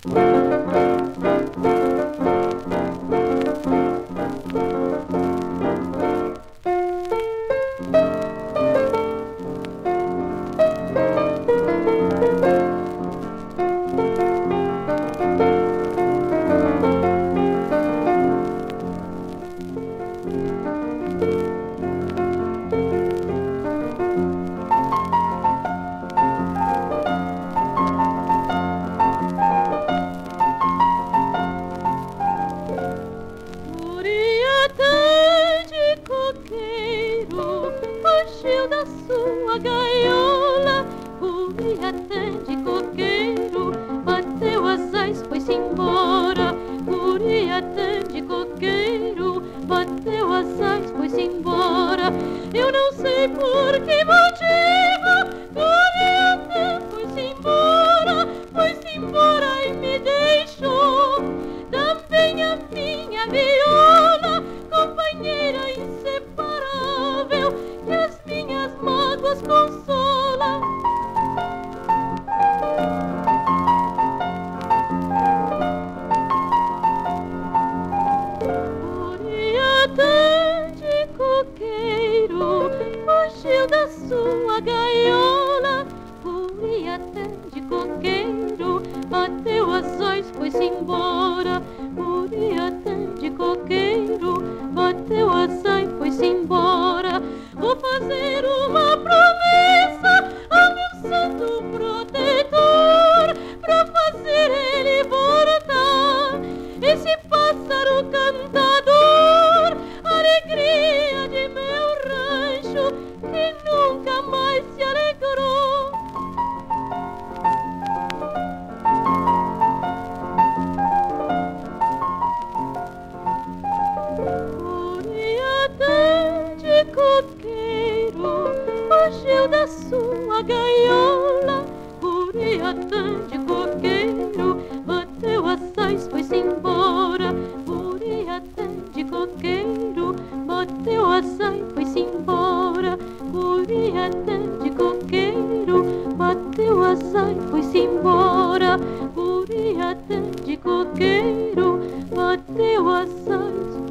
Fugiu da sua gaiola, Curiatã de coqueiro, bateu asas, foi-se embora. Curiatã de coqueiro, bateu asas, foi-se embora. Eu não sei por que motivo, Curiatã foi-se embora e me deixou. Também a minha viola, companheira inseparável, que as minhas mágoas consola. Curiatã de coqueiro, fugiu da sua gaiola. Curiatã de coqueiro, bateu asas, foi-se embora. Curiatã de coqueiro, bateu asas, foi-se embora. Vou fazer uma promessa ao meu santo protetor, pra fazer ele voltar. Esse pássaro cantador, alegria de meu rancho, que nunca mais se alegrou. Curiatã de coqueiro, fugiu da sua gaiola. Curiatã de coqueiro, bateu asas, foi-se embora. Curiatã de coqueiro, bateu asas, foi-se embora. Curiatã de coqueiro, bateu asas, foi-se embora. Curiatã de coqueiro, bateu asas,